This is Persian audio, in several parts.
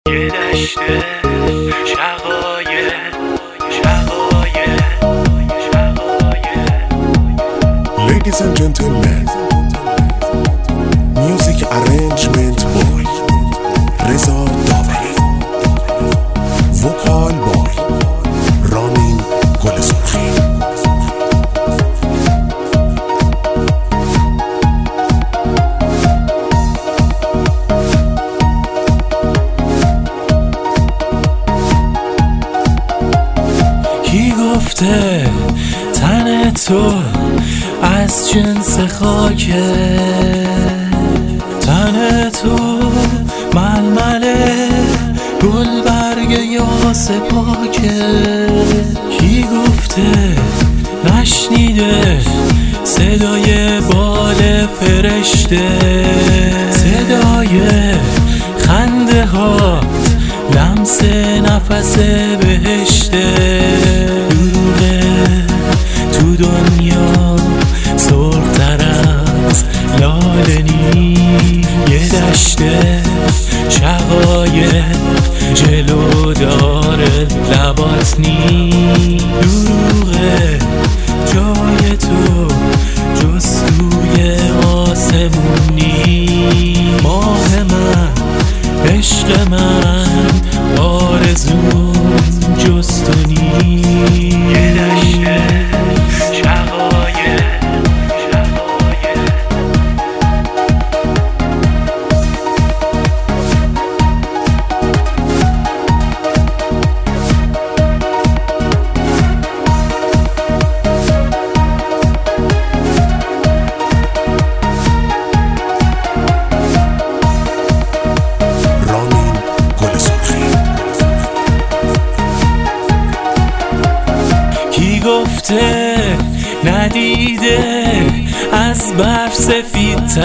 یه دشت شقایق Ladies and gentlemen, music arrangement boy رضا داوری، وکال boy رامین گل سرخی. کی گفته تن تو از جنس خاکه؟ تن تو ململه گل برگ یاس پاکه. کی گفته نشنیده صدای بال فرشته؟ صدای خنده ها لمس نفس بهشته. دروغه تو دنیا سرختر از لالنی، یه دشت شقایق جلو داره لبات نی. دروغه جای تو جستوی آسمون نی. ماه من عشق من آرزون جستونی. یه دشت گفته ندیده از برف سفیدتر،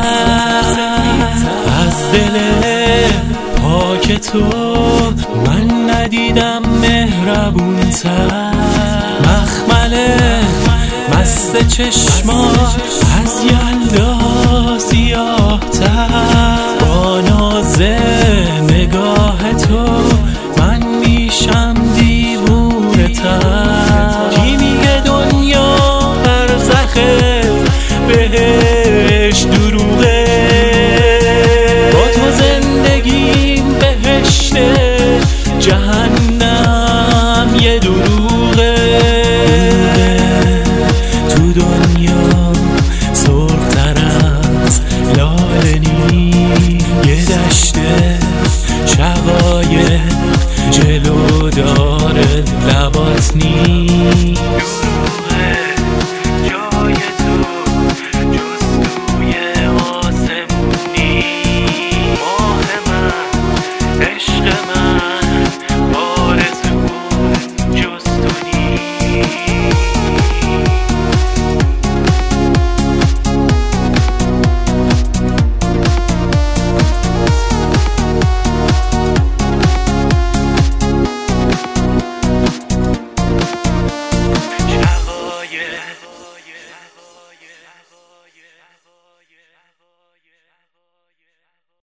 از دل پاک تو من ندیدم مهربونتر. مخمل مست چشمات از یلدا سیاه‌تر. با ناز نگاه تو من میشم دیوونه‌تر. بهش دروغه با تو زندگیم بهشته، جهنم یه دروغه. تو دنیا سرختر از لالنی، یه دشت شقایق جلو داره لبات نی.